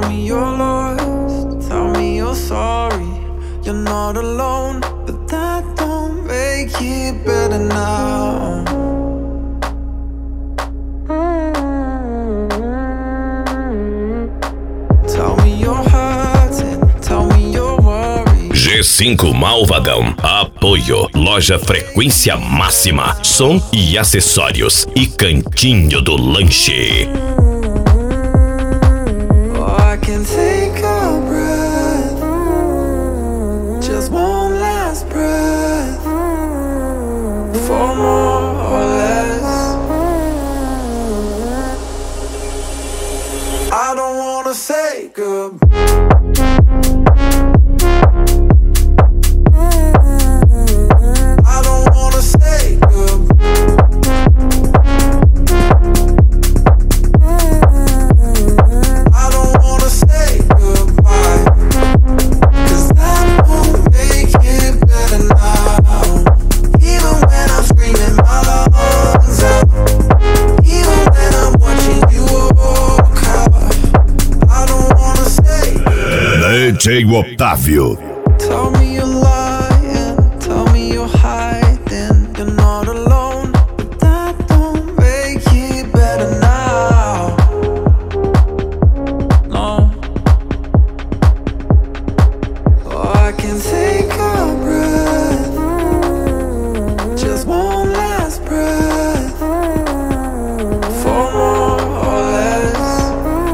me you're lost, tell me you're sorry. You're not alone, but that don't make it better now. Tell me you're hurting, tell me you're worried. G5 Malvadão. Apoio Loja Frequência Máxima, som e acessórios e Cantinho do Lanche. I can take a breath, just one last breath, for more or less. I don't wanna say goodbye. I don't wanna say goodbye. I don't wanna say goodbye, 'cause that won't make it better now. Even when I'm screaming my lungs out, even when I'm watching you walk out, I don't wanna say DJ Otávio. tell me you're lying, tell me you're hiding. You're not alone, but that don't make it better now. No. Oh, I can take a breath, just one last breath, for more or less.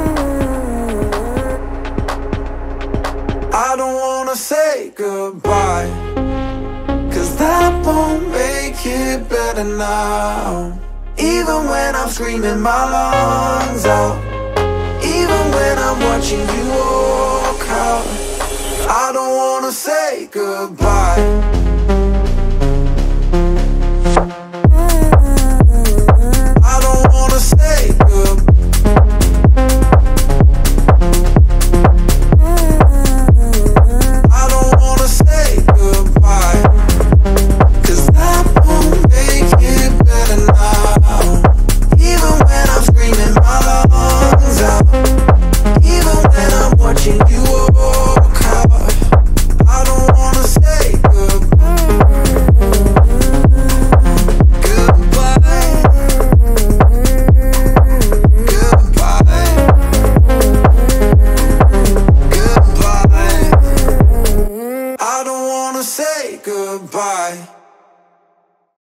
I don't wanna say goodbye, 'cause that won't make it better now. Even when I'm screaming my lungs out, even when I'm watching you walk out, I don't wanna say goodbye.